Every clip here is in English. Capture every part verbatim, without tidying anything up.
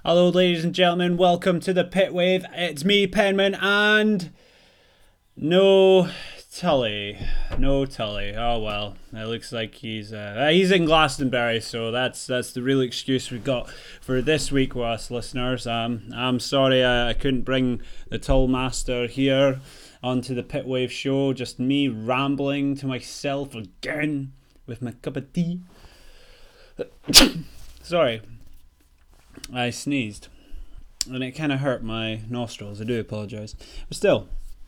Hello, ladies and gentlemen. Welcome to the Pit Wave. It's me, Penman, and no Tully. No Tully. Oh well, it looks like he's uh, he's in Glastonbury, so that's that's the real excuse we've got for this week with us listeners. Um, I'm sorry I, I couldn't bring the Tull Master here onto the Pit Wave show. Just me rambling to myself again with my cup of tea. Sorry. I sneezed and it kind of hurt my nostrils. I do apologise. But still,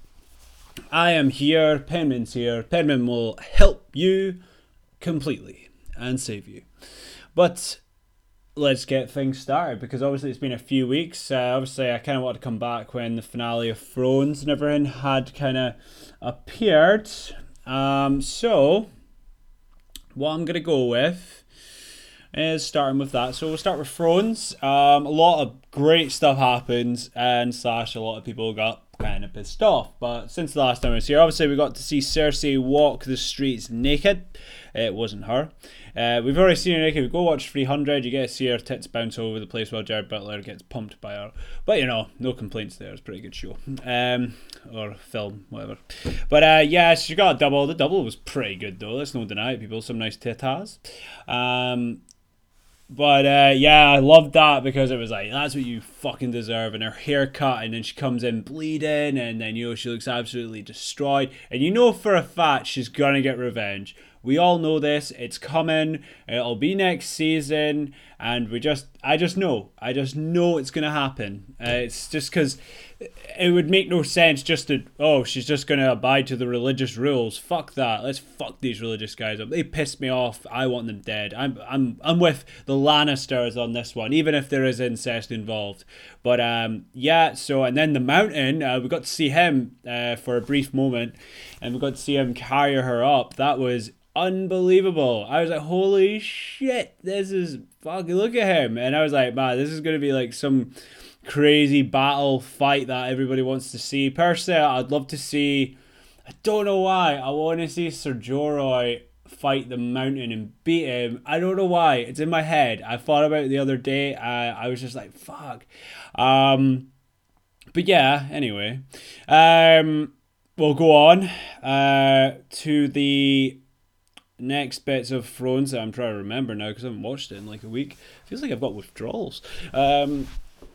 I am here. Penman's here. Penman will help you completely and save you. But let's get things started because obviously it's been a few weeks. Uh, obviously, I kind of wanted to come back when the finale of Thrones and everything had kind of appeared. Um, so, what I'm going to go with is starting with that. So we'll start with Thrones. Um, a lot of great stuff happens, and slash a lot of people got kind of pissed off. But since the last time I was here, obviously we got to see Cersei walk the streets naked. It wasn't her. Uh, we've already seen her naked. We go watch three hundred. You get to see her tits bounce all over the place while Jared Butler gets pumped by her. But you know, no complaints there. It's a pretty good show. Um, or film, whatever. But uh, yeah, she got a double. The double was pretty good though. Let's not deny it, people. Some nice titas. Um, But uh, yeah, I loved that because it was like, that's what you fucking deserve. And her haircut, and then she comes in bleeding, and then, you know, she looks absolutely destroyed. And you know for a fact she's gonna get revenge. We all know this. It's coming. It'll be next season, and we just, I just know, I just know it's gonna happen. Uh, it's just because it would make no sense just to, oh, she's just gonna abide to the religious rules. Fuck that. Let's fuck these religious guys up. They piss me off. I want them dead. I'm, I'm, I'm with the Lannisters on this one, even if there is incest involved. But um, yeah. So and then the Mountain, uh, we got to see him uh, for a brief moment, and we got to see him carry her up. That was unbelievable. I was like, holy shit, this is fucking, look at him. And I was like, man, this is going to be like some crazy battle fight that everybody wants to see. Personally, I'd love to see, I don't know why, I want to see Ser Jorah fight the Mountain and beat him. I don't know why. It's in my head. I thought about it the other day. I, I was just like, fuck. Um, but yeah, anyway. Um, we'll go on uh, to the next bits of Thrones that I'm trying to remember now because I haven't watched it in like a week. Feels like I've got withdrawals. Um,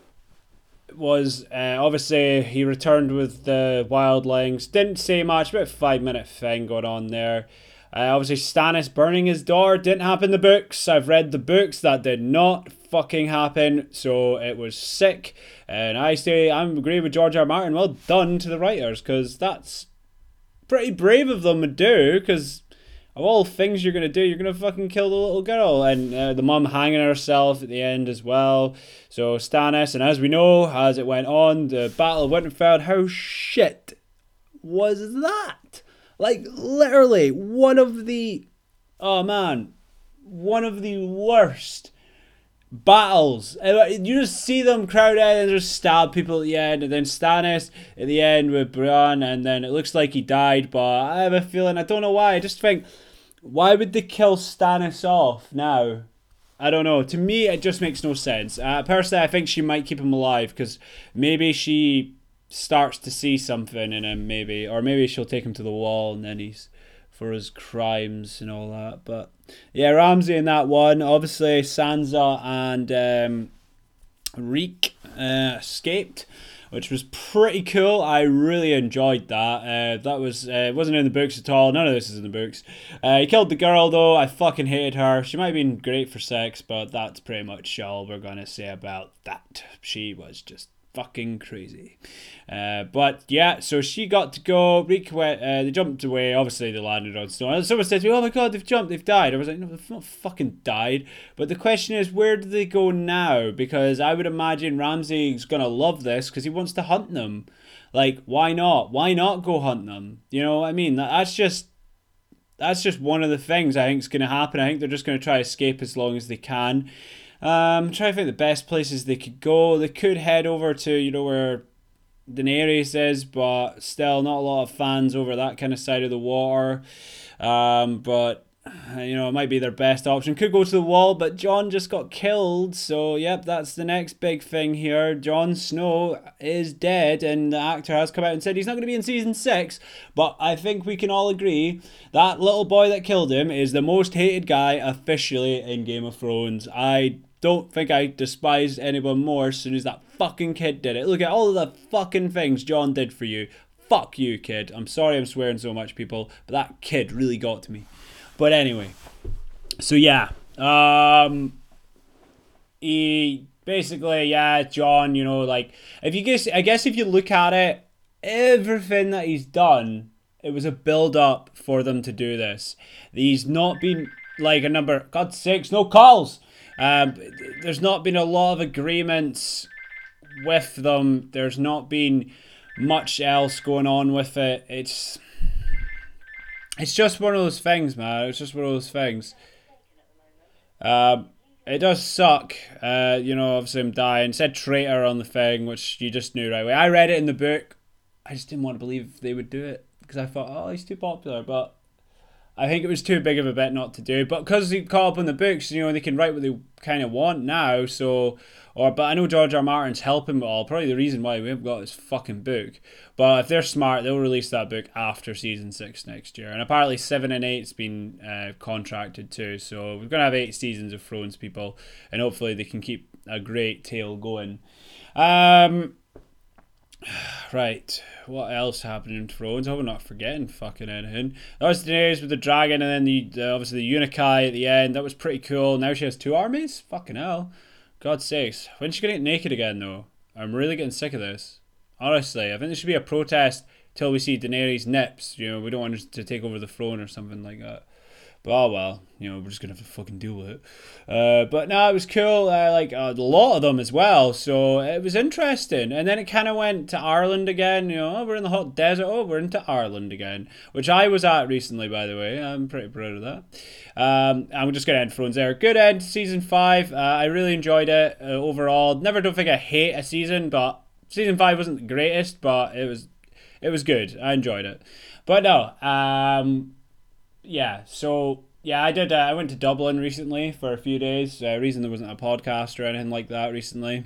was uh, obviously he returned with the wildlings. Didn't say much, about a five minute thing going on there. Uh, obviously Stannis burning his daughter didn't happen in the books. I've read the books. That did not fucking happen. So it was sick. And I say I'm agree with George R. R. Martin. Well done to the writers because that's pretty brave of them to do because of all things you're going to do, you're going to fucking kill the little girl. And uh, the mum hanging herself at the end as well. So Stannis, and as we know, as it went on, the Battle of Winterfell, how shit was that? Like, literally, one of the, oh man, one of the worst battles. You just see them crowd out and just stab people at the end, and then Stannis at the end with Bran, and then it looks like he died, but I have a feeling, I don't know why, I just think, why would they kill Stannis off now? I don't know. To me, it just makes no sense. Uh, personally, I think she might keep him alive, because maybe she starts to see something in him, maybe, or maybe she'll take him to the wall, and then he's for his crimes and all that. But yeah, Ramsay in that one. Obviously, Sansa and um, Reek uh, escaped, which was pretty cool. I really enjoyed that. Uh, that was uh, it wasn't in the books at all. None of this is in the books. Uh, he killed the girl though. I fucking hated her. She might have been great for sex, but that's pretty much all we're gonna say about that. She was just fucking crazy. Uh, but yeah, so she got to go. Reek went, uh, they jumped away. Obviously, they landed on stone. Someone said to me, "Oh my god, they've jumped, they've died." I was like, "No, they've not fucking died." But the question is, where do they go now? Because I would imagine Ramsay's gonna love this because he wants to hunt them. Like, why not? Why not go hunt them? You know what I mean? That's just that's just one of the things I think is gonna happen. I think they're just gonna try to escape as long as they can. Um, I'm trying to think the best places they could go. They could head over to, you know, where Daenerys is, but still not a lot of fans over that kind of side of the water. Um, but you know, it might be their best option. Could go to the wall, but Jon just got killed. So, yep, that's the next big thing here. Jon Snow is dead, and the actor has come out and said he's not going to be in season six. But I think we can all agree that little boy that killed him is the most hated guy officially in Game of Thrones. I don't think I despised anyone more as soon as that fucking kid did it. Look at all of the fucking things Jon did for you. Fuck you, kid. I'm sorry I'm swearing so much, people, but that kid really got to me. But anyway, so yeah, um, he basically, yeah, Jon, you know, like, if you guess, I guess if you look at it, everything that he's done, it was a build up for them to do this. He's not been like a number, God's sakes, no calls. Um, there's not been a lot of agreements with them. There's not been much else going on with it. It's it's just one of those things, man. It's just one of those things. Um, it does suck. Uh, you know, obviously I'm dying. It said traitor on the thing, which you just knew right away. I read it in the book. I just didn't want to believe they would do it because I thought, oh, he's too popular. But I think it was too big of a bet not to do. But because he caught up in the books, you know, they can write what they kind of want now. So, or but I know George R. R. Martin's helping with all. Probably the reason why we haven't got this fucking book. But if they're smart, they'll release that book after season six next year. And apparently seven and eight's been uh, contracted too. So we're gonna have eight seasons of Thrones, people, and hopefully they can keep a great tale going. Um. Right, what else happened in Thrones? I hope I'm not forgetting fucking anything. That was Daenerys with the dragon, and then the, the obviously the Unikai at the end. That was pretty cool. Now she has two armies? Fucking hell. God's sakes. When's she gonna get naked again, though? I'm really getting sick of this. Honestly, I think there should be a protest till we see Daenerys' nips. You know, we don't want her to take over the throne or something like that. But oh well, you know, we're just gonna have to fucking deal with it. Uh, but no, it was cool. Uh, like uh, a lot of them as well, so it was interesting. And then it kind of went to Ireland again. You know, oh, we're in the hot desert. Oh, we're into Ireland again, which I was at recently, by the way. I'm pretty proud of that. Um, I'm just gonna end Thrones there. Good end to season five. Uh, I really enjoyed it uh, overall. Never don't think I hate a season, but season five wasn't the greatest, but it was it was good. I enjoyed it. But no. Um, Yeah, so yeah, I did. Uh, I went to Dublin recently for a few days. Uh, reason there wasn't a podcast or anything like that recently.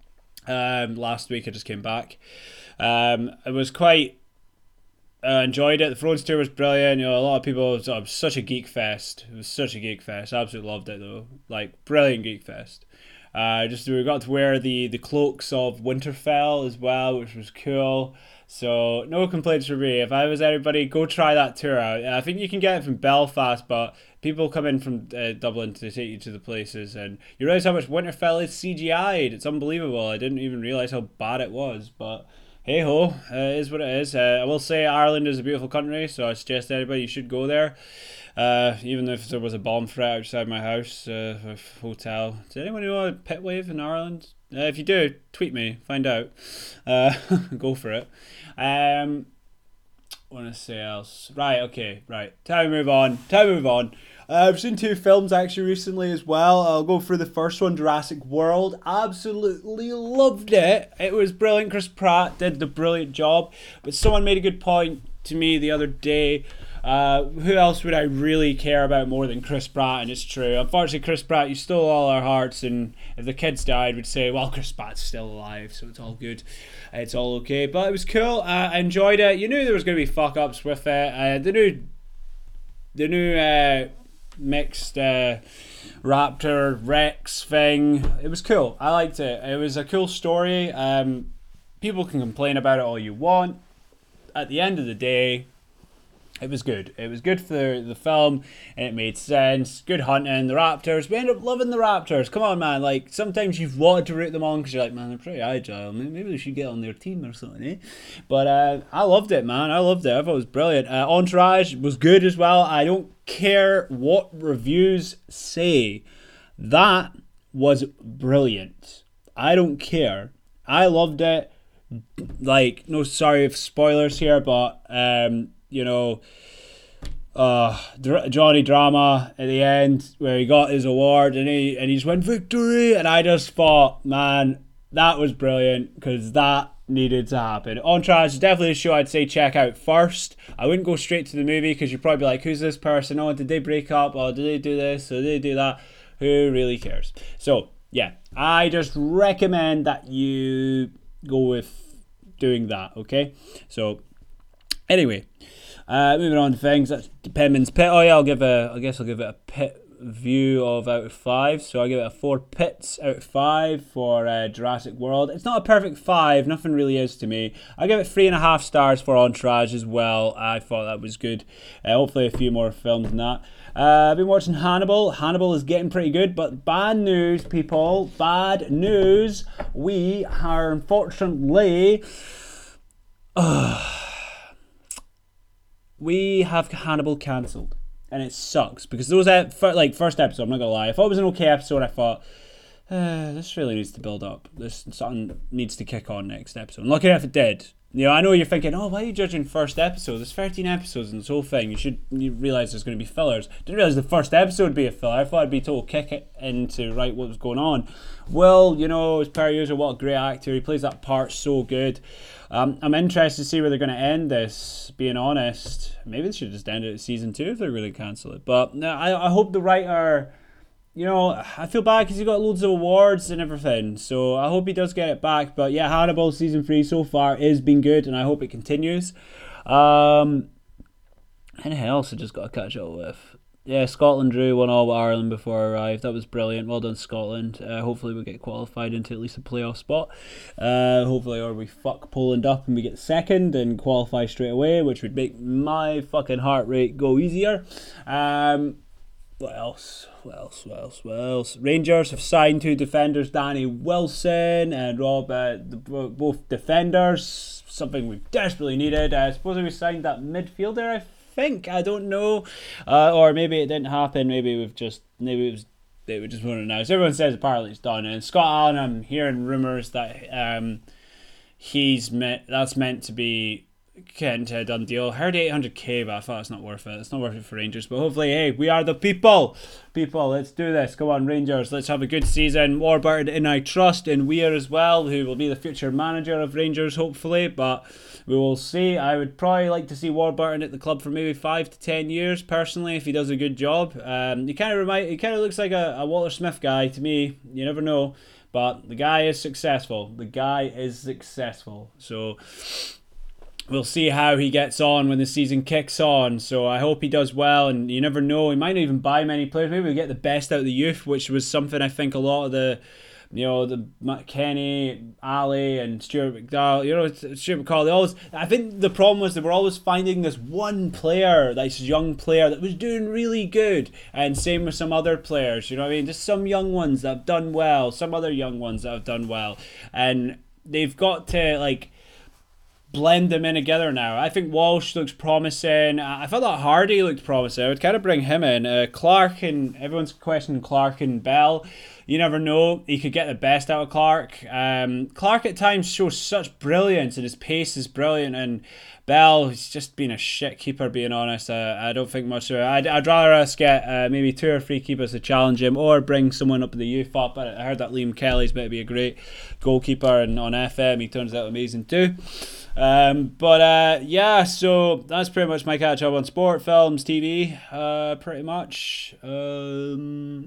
Um, last week I just came back. Um, it was quite uh, enjoyed it. The Thrones tour was brilliant. You know, a lot of people. It was such a geek fest. It was such a geek fest. I absolutely loved it though. Like brilliant geek fest. Uh, just we got to wear the the cloaks of Winterfell as well, which was cool. So no complaints from me. If I was anybody, go try that tour out. I think you can get it from Belfast, but people come in from uh, Dublin to take you to the places, and you realize how much Winterfell is C G I'd. It's unbelievable. I didn't even realize how bad it was, but hey ho, uh, it is what it is. Uh, I will say Ireland is a beautiful country, so I suggest anybody you should go there. Uh, even if there was a bomb threat outside my house, uh, hotel. Does anyone know a pit wave in Ireland? Uh, if you do, tweet me, find out. Uh, go for it. Um, what want to say else? Right, okay, right. Time to move on. Time to move on. Uh, I've seen two films actually recently as well. I'll go through the first one, Jurassic World. Absolutely loved it. It was brilliant. Chris Pratt did the brilliant job. But someone made a good point to me the other day. Uh, who else would I really care about more than Chris Pratt? And it's true. Unfortunately, Chris Pratt, you stole all our hearts. And if the kids died, we'd say, well, Chris Pratt's still alive, so it's all good. It's all okay. But it was cool. Uh, I enjoyed it. You knew there was going to be fuck-ups with it. Uh, the new, the new uh, mixed uh, Raptor Rex thing, it was cool. I liked it. It was a cool story. Um, people can complain about it all you want. At the end of the day, it was good. It was good for the film, and it made sense. Good hunting. The Raptors. We ended up loving the Raptors. Come on, man. Like, sometimes you've wanted to root them on because you're like, man, they're pretty agile. Maybe we should get on their team or something, eh? But uh, I loved it, man. I loved it. I thought it was brilliant. Uh, Entourage was good as well. I don't care what reviews say. That was brilliant. I don't care. I loved it. Like, no, sorry if spoilers here, but... um. You know, uh, Johnny Drama at the end where he got his award and he and he just went victory, and I just thought, man, that was brilliant because that needed to happen. Entourage is definitely a show I'd say check out first. I wouldn't go straight to the movie because you're probably like, who's this person? Oh, did they break up? Oh, did they do this? Or did they do that? Who really cares? So, yeah, I just recommend that you go with doing that, okay? So, anyway, uh, moving on to things. That's Penman's Pit. Oh, yeah, I'll give a, I guess I'll give it a pit view of out of five. So I give it a four pits out of five for uh, Jurassic World. It's not a perfect five. Nothing really is to me. I give it three and a half stars for Entourage as well. I thought that was good. Uh, hopefully a few more films than that. Uh, I've been watching Hannibal. Hannibal is getting pretty good, but bad news, people. Bad news. We are unfortunately... Uh, we have Hannibal cancelled. And it sucks because those like first episode, I'm not gonna lie, if it was an okay episode, I thought uh, this really needs to build up. This something needs to kick on next episode. And lucky enough, it did. You know, I know you're thinking, oh, why are you judging first episode? There's thirteen episodes in this whole thing. You should you realize there's going to be fillers. Didn't realize the first episode would be a filler. I thought it'd be a total kick it in to write what was going on. Well, you know, as per usual, what a great actor. He plays that part so good. Um, I'm interested to see where they're going to end this, being honest. Maybe they should just end it at season two if they're really cancel it. But no, I, I hope the writer, you know, I feel bad because he got loads of awards and everything. So I hope he does get it back. But yeah, Hannibal season three so far is been good and I hope it continues. Um, anything else I just got to catch up with? Yeah, Scotland drew one all with Ireland before I arrived. That was brilliant. Well done, Scotland. Uh, hopefully we get qualified into at least a playoff spot. Uh, hopefully, or we fuck Poland up and we get second and qualify straight away, which would make my fucking heart rate go easier. Um, what else? What else? What else? What else? Rangers have signed two defenders, Danny Wilson and Rob, uh, the, both defenders. Something we desperately needed. I suppose we signed that midfielder, I think. I don't know. Uh, or maybe it didn't happen. Maybe we've just, maybe it was, they were just running out. So everyone says apparently it's done. And Scott Allen, I'm hearing rumours that um, he's meant, that's meant to be getting to a done deal. I heard eight hundred k, but I thought it's not worth it. It's not worth it for Rangers. But hopefully, hey, we are the people. People, let's do this. Come on, Rangers. Let's have a good season. Warburton, and I trust in Weir as well, who will be the future manager of Rangers, hopefully. But we will see. I would probably like to see Warburton at the club for maybe five to ten years, personally, if he does a good job. Um, he kind of remind, he kind of looks like a, a Walter Smith guy to me. You never know. But the guy is successful. The guy is successful. So we'll see how he gets on when the season kicks on. So I hope he does well, and you never know. He might not even buy many players. Maybe we get the best out of the youth, which was something I think a lot of the, you know, the Kenny, Ali, and Stuart McDowell, you know, Stuart McCall, they always, I think the problem was they were always finding this one player, this young player that was doing really good, and same with some other players, you know what I mean? Just some young ones that have done well, some other young ones that have done well, and they've got to, like, blend them in together now. I think Walsh looks promising. I thought that Hardy looked promising. I would kind of bring him in. Uh, Clark, and everyone's questioning Clark and Bell. You never know. He could get the best out of Clark. Um, Clark at times shows such brilliance, and his pace is brilliant. And Bell, he's just been a shit keeper, being honest. Uh, I don't think much of it. I'd, I'd rather us get uh, maybe two or three keepers to challenge him, or bring someone up in the youth up. I heard that Liam Kelly's better be a great goalkeeper, and on F M he turns out amazing too. Um, but uh, yeah, so that's pretty much my catch up on sport, films, T V, uh, pretty much. Um,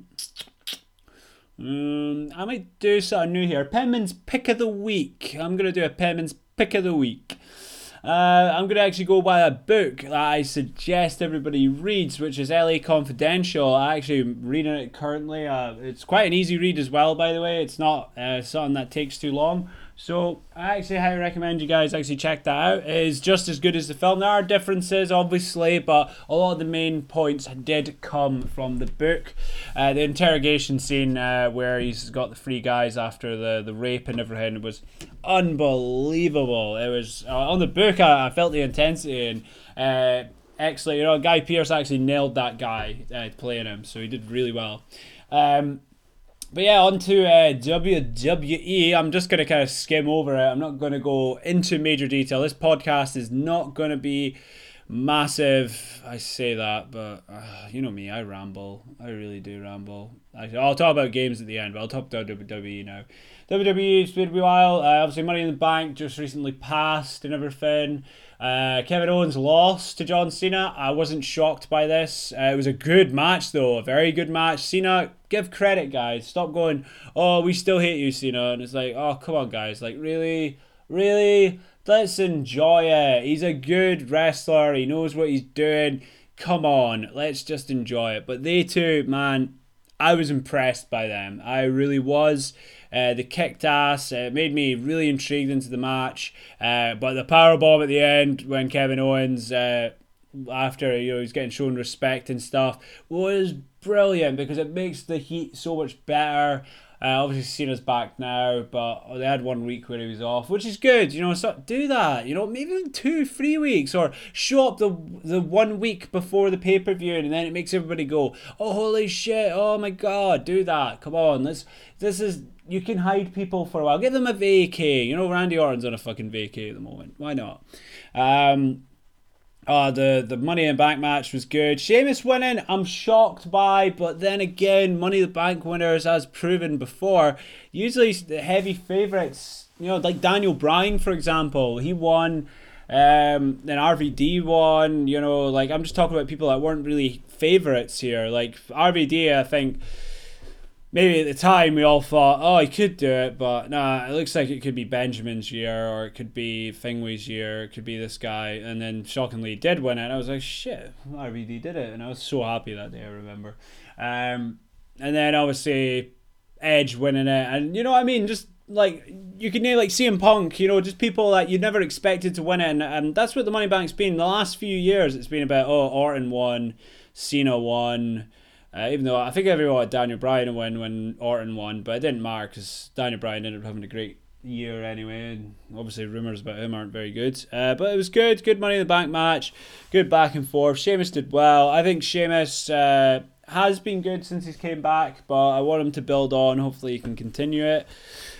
um, I might do something new here. Penman's Pick of the Week. I'm going to do a Penman's Pick of the Week. Uh, I'm going to actually go by a book that I suggest everybody reads, which is L A Confidential. I actually am reading it currently. Uh, it's quite an easy read as well, by the way. It's not uh, something that takes too long. So I actually highly recommend you guys actually check that out. It is just as good as the film. There are differences, obviously, but a lot of the main points did come from the book. Uh, the interrogation scene uh, where he's got the three guys after the, the rape and everything was unbelievable. It was uh, on the book. I, I felt the intensity, and uh, excellent. You know, Guy Pearce actually nailed that guy uh, playing him, so he did really well. Um, But yeah, on to uh, W W E. I'm just going to kind of skim over it. I'm not going to go into major detail. This podcast is not going to be massive. I say that, but uh, you know me, I ramble. I really do ramble. I, I'll talk about games at the end, but I'll talk about W W E now. W W E, it's been a while. Uh, obviously, Money in the Bank just recently passed and everything. Uh, Kevin Owens lost to John Cena. I wasn't shocked by this. Uh, it was a good match, though. A very good match. Cena, give credit, guys. Stop going, oh, we still hate you, Cena. And it's like, oh, come on, guys. Like, really? Really? Let's enjoy it. He's a good wrestler. He knows what he's doing. Come on. Let's just enjoy it. But they two, man, I was impressed by them. I really was. Uh, they kicked ass. It made me really intrigued into the match. Uh, but the powerbomb at the end when Kevin Owens, uh, after you know he's getting shown respect and stuff, was brilliant because it makes the heat so much better. Uh, obviously, Cena's back now, but they had one week where he was off, which is good. You know, so do that. You know, maybe two, three weeks, or show up the the one week before the pay per view, and then it makes everybody go, "Oh, holy shit! Oh my god!" Do that. Come on, let's. This is you can hide people for a while. Give them a vacay. You know, Randy Orton's on a fucking vacay at the moment. Why not? Um. Oh, the, the Money in the Bank match was good. Sheamus winning, I'm shocked by, but then again, Money in the Bank winners, as proven before, usually the heavy favourites, you know, like Daniel Bryan, for example, he won, um, then R V D won, you know, like, I'm just talking about people that weren't really favourites here. Like, R V D, I think, maybe at the time we all thought, oh, he could do it, but nah, it looks like it could be Benjamin's year, or it could be Fingway's year, it could be this guy, and then shockingly he did win it, and I was like, shit, R V D did it, and I was so happy that day, I remember. Um, and then obviously Edge winning it, and you know what I mean, just like, you can name like C M Punk, you know, just people that you never expected to win it, and, and that's what the Money Bank's been. The last few years, it's been about, oh, Orton won, Cena won. Uh, even though I think everyone wanted Daniel Bryan to win when Orton won, but it didn't matter because Daniel Bryan ended up having a great year anyway, and obviously rumours about him aren't very good. Uh, but it was good, good Money in the Bank match, good back and forth. Sheamus did well. I think Sheamus uh, has been good since he's came back, but I want him to build on. Hopefully he can continue it.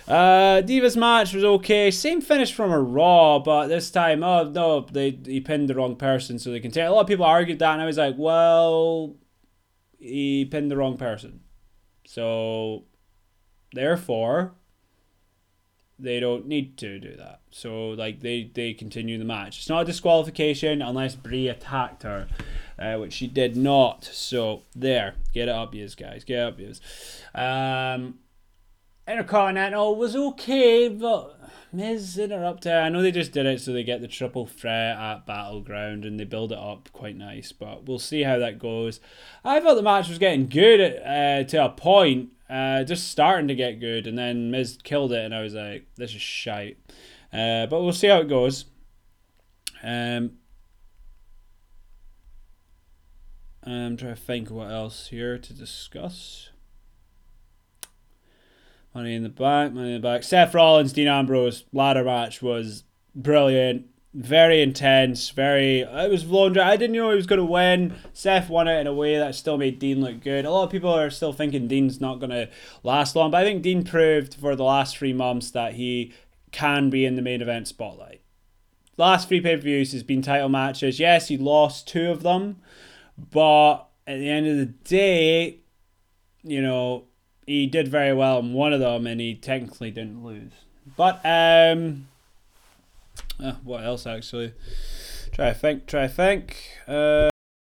Uh, Divas match was okay. Same finish from a Raw, but this time, oh no, they he pinned the wrong person, so they can take. A lot of people argued that, and I was like, well, he pinned the wrong person. So, therefore, they don't need to do that. So, like, they, they continue the match. It's not a disqualification unless Brie attacked her, uh, which she did not. So, there. Get it up, yous, guys. Get it up, yous. Um, Intercontinental was okay, but Miz interrupted. I know they just did it so they get the triple threat at Battleground and they build it up quite nice, but we'll see how that goes. I thought the match was getting good at, uh, to a point, uh, just starting to get good, and then Miz killed it, and I was like, this is shite. Uh, but we'll see how it goes. Um, I'm trying to think what else here to discuss. Money in the Bank, Money in the Bank. Seth Rollins, Dean Ambrose ladder match was brilliant, very intense, very. It was blown dry. I didn't know he was going to win. Seth won it in a way that still made Dean look good. A lot of people are still thinking Dean's not going to last long, but I think Dean proved for the last three months that he can be in the main event spotlight. The last three pay-per-views has been title matches. Yes, he lost two of them, but at the end of the day, you know, he did very well in one of them, and he technically didn't lose. But, um... Uh, what else, actually? Try to think, try to think. Uh...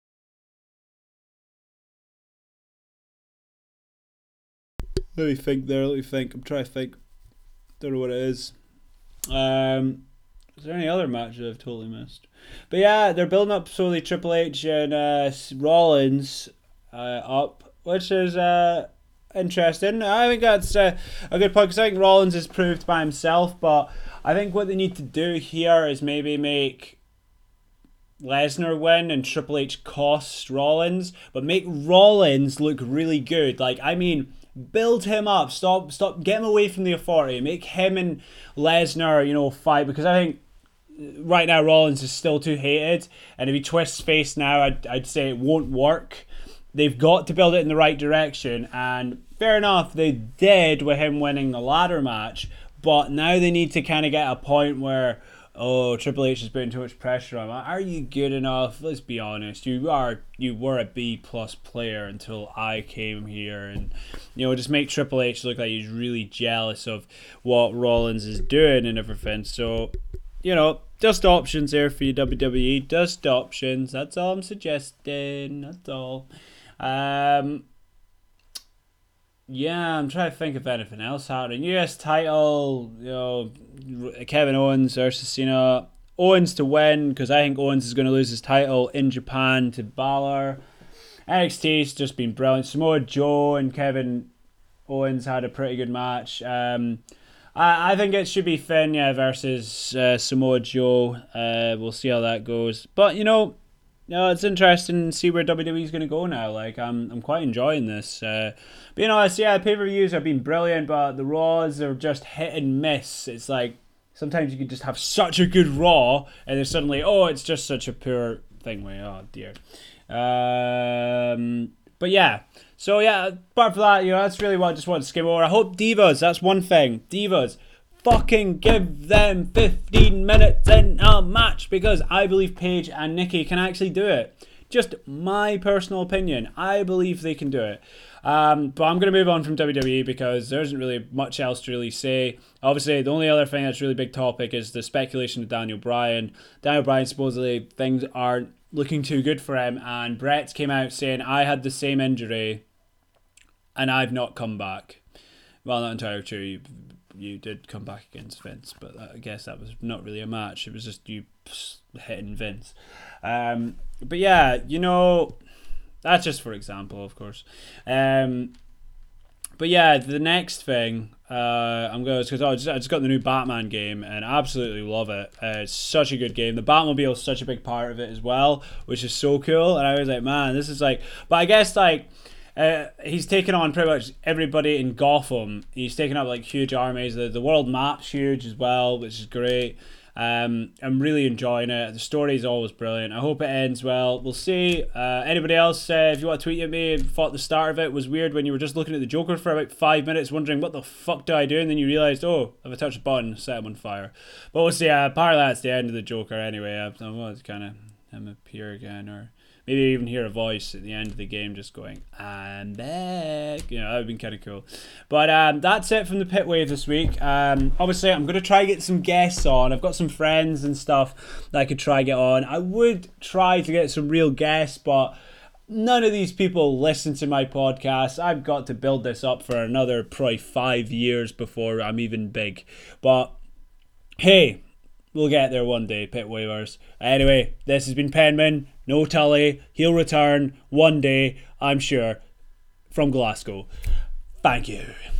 Let me think there, let me think. I'm trying to think. Don't know what it is. Um... Is there any other match that I've totally missed? But yeah, they're building up slowly Triple H and uh, Rollins uh, up, which is... Uh, interesting. I think that's uh, a good point because I think Rollins is proved by himself, but I think what they need to do here is maybe make Lesnar win and Triple H cost Rollins, but make Rollins look really good. Like, I mean, build him up. Stop, stop, get him away from the Authority. Make him and Lesnar, you know, fight, because I think right now Rollins is still too hated, and if he twists face now, I'd, I'd say it won't work. They've got to build it in the right direction, and fair enough, they did with him winning the ladder match, but now they need to kind of get a point where oh, Triple H is putting too much pressure on him. Are you good enough? Let's be honest. You are. You were a B plus player until I came here, and you know, just make Triple H look like he's really jealous of what Rollins is doing and everything. So, you know, just options there for you, W W E. Just options. That's all I'm suggesting. That's all. Um. Yeah, I'm trying to think of anything else happening. U S title, you know, Kevin Owens versus Cena. Owens to win, because I think Owens is going to lose his title in Japan to Balor. N X T's just been brilliant. Samoa Joe and Kevin Owens had a pretty good match. Um, I, I think it should be Finn yeah, versus uh, Samoa Joe. Uh, we'll see how that goes. But, you know, No, it's interesting to see where W W E is going to go now. Like, I'm I'm quite enjoying this. Uh, being honest, yeah, the pay-per-views have been brilliant, but the Raws are just hit and miss. It's like, sometimes you can just have such a good Raw, and then suddenly, oh, it's just such a poor thing. Wait, oh, dear. Um, but yeah, so yeah, apart from that, you know, that's really what I just wanted to skim over. I hope Divas, that's one thing. Divas, fucking give them fifteen minutes in a match, because I believe Paige and Nikki can actually do it. Just my personal opinion. I believe they can do it. Um, but I'm going to move on from W W E because there isn't really much else to really say. Obviously, the only other thing that's really big topic is the speculation of Daniel Bryan. Daniel Bryan, supposedly things aren't looking too good for him, and Brett came out saying, I had the same injury and I've not come back. Well, not entirely true. You, you did come back against Vince, but I guess that was not really a match. It was just you hitting Vince. Um, but yeah, you know, that's just for example, of course. Um, but yeah, the next thing uh, I'm going to, because I just, I just got the new Batman game and I absolutely love it. Uh, it's such a good game. The Batmobile is such a big part of it as well, which is so cool. And I was like, man, this is like, but I guess like, Uh, he's taken on pretty much everybody in Gotham. He's taken up like huge armies. The, the world map's huge as well, which is great. Um, I'm really enjoying it. The story is always brilliant. I hope it ends well. We'll see. Uh, anybody else, uh, if you want to tweet at me, thought the start of it was weird when you were just looking at the Joker for about five minutes, wondering what the fuck do I do, and then you realised, oh, if I touch a button, set him on fire. But we'll see. Uh, apparently that's the end of the Joker anyway. I, I want to kind of him appear again, or maybe even hear a voice at the end of the game just going, I'm back. You know, that would have been kind of cool. But um, that's it from the Pit Wave this week. Um, obviously, I'm going to try to get some guests on. I've got some friends and stuff that I could try to get on. I would try to get some real guests, but none of these people listen to my podcast. I've got to build this up for another probably five years before I'm even big. But hey, we'll get there one day, Pit Wavers. Anyway, this has been Penman. No Tully. He'll return one day, I'm sure, from Glasgow. Thank you.